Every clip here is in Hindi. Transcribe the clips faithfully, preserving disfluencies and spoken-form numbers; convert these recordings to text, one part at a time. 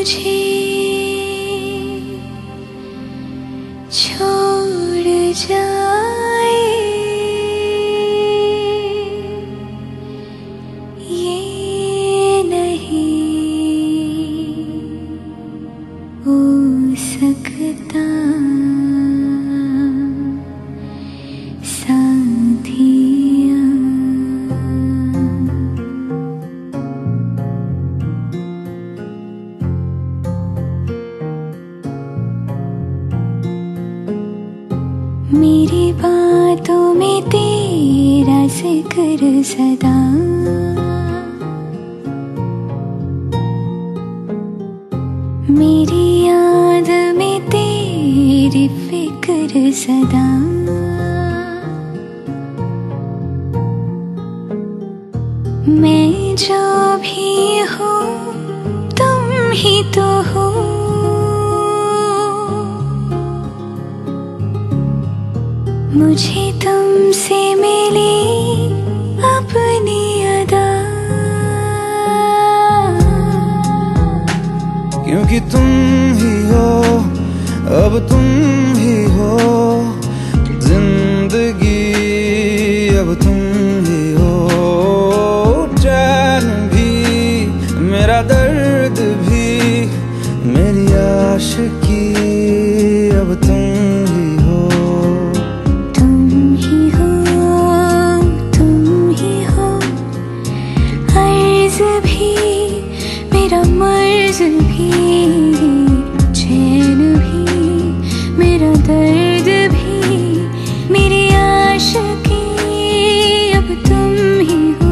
मुझे छोड़ जाए ये नहीं हो सकता साथिया। मेरी बातों में तेरा जिक्र सदा, मेरी याद में तेरी फिक्र सदा। मैं जो भी हूँ तुम ही तो हो, मुझे तुमसे मिली अपनी अदा। क्योंकि तुम ही हो, अब तुम ही हो जिंदगी, अब तुम ही हो चैन भी, मेरा दर्द भी, मेरी आशिकी, अब तुम ही हो। तुम ही हो, तुम ही हो, अर्ज़ भी, मेरा मर्ज़ भी, चैन भी, मेरा दर्द भी, मेरी आशिकी, अब तुम ही हो।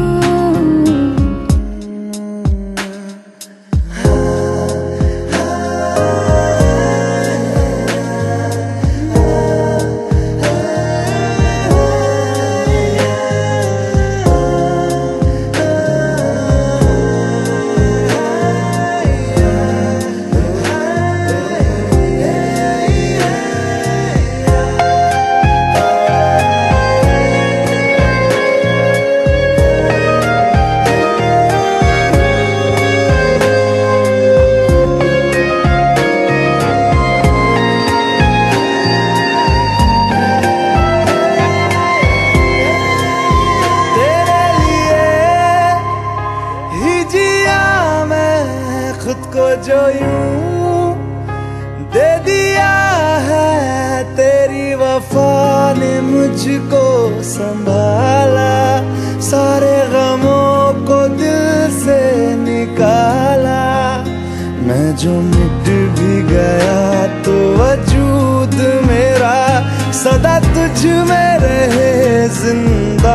खुद को जो यूं दे दिया है, तेरी वफा ने मुझको संभाला, सारे गमों को दिल से निकाला। मैं जो मिट भी गया तो वजूद मेरा सदा तुझ में रहे जिंदा।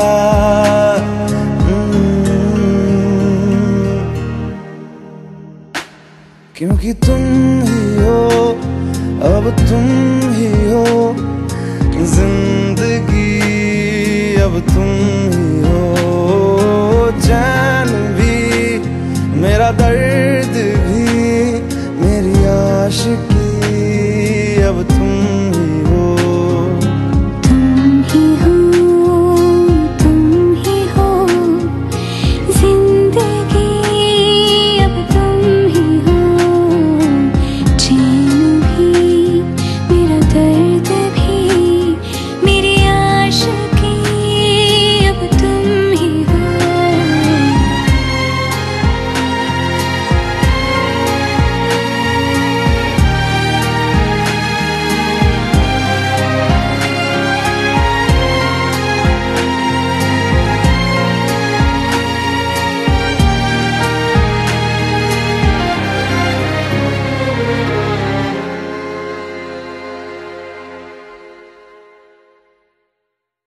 क्योंकि तुम ही हो, अब तुम ही हो जिंदगी, अब तुम ही